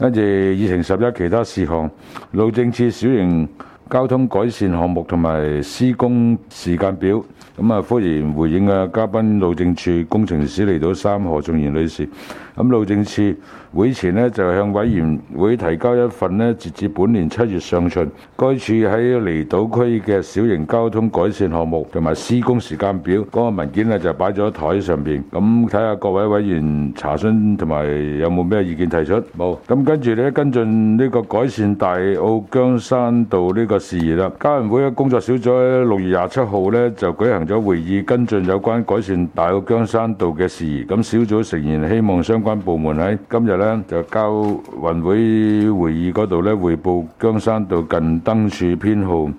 跟住議程11其他事項，路政署小型交通改善項目同埋施工時間表。咁啊，歡迎回應嘅嘉賓，路政署工程師離島3何仲賢女士。咁路政署會前呢，就向委員會提交一份呢，截至本年7月上旬，該處喺離島區嘅小型交通改善項目同埋施工時間表嗰個文件呢，就擺咗喺台上邊。咁睇下各位委員查詢同埋有冇咩意見提出？冇。咁跟住咧跟進呢個改善大澳姜山道呢個事宜啦。交委會嘅工作小組喺6月27號呢，就舉行咗會議，跟進有關改善大澳姜山道嘅事宜。咁小組成員希望相關部門喺今日呢，就交運會會議嗰度呢，匯報姜山道近燈柱編號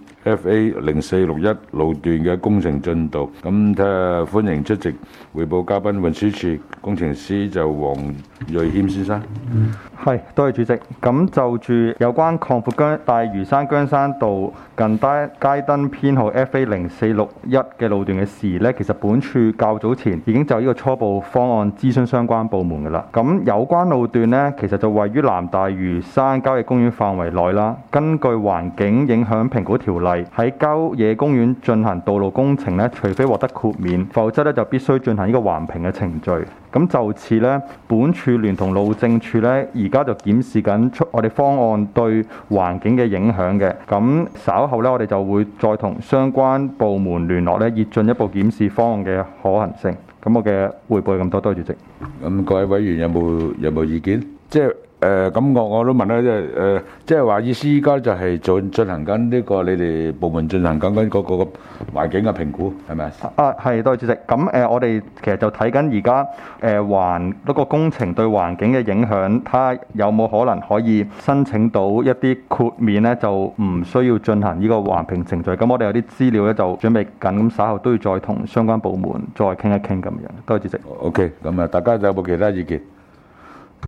FA0461路段嘅工程進度。咁睇下歡迎出席匯報嘉賓運輸署工程師就黃瑞謙先生。 係，多謝主席。咁就住有關擴闊大嶼山姜山道近街燈編號 FA0461嘅路段嘅事宜呢，其實本署較早前已經就呢個初步方案諮詢相關部門㗎啦。咁有關路段呢，其實就位於南大嶼山郊野公園範圍內啦。根據環境影響評估條例，喺郊野公園進行道路工程呢，除非獲得豁免，否則呢就必須進行呢個環評嘅程序。咁就此呢，本署聯同路政署呢，而家就檢視緊我哋方案對環境嘅影響嘅。咁稍後呢，我哋就會再同相關部門聯絡呢，以進一步檢視方案嘅可行性。咁我嘅彙報係咁多，多謝主席。 咁各位委員有冇意見？即係咁我都問啦，即係話意思依家就係進行緊呢個你哋部門進行緊嗰個環境嘅評估係咪？ 係，多謝主席。咁我哋其實就睇緊而家環嗰個工程對環境嘅影響，睇下有冇可能可以申請到一啲豁免咧，就唔需要進行呢個環評程序。咁我哋有啲資料咧就準備緊，咁稍後都要再同相關部門再傾一傾咁樣。多謝主席。 OK，咁大家有冇其他意見？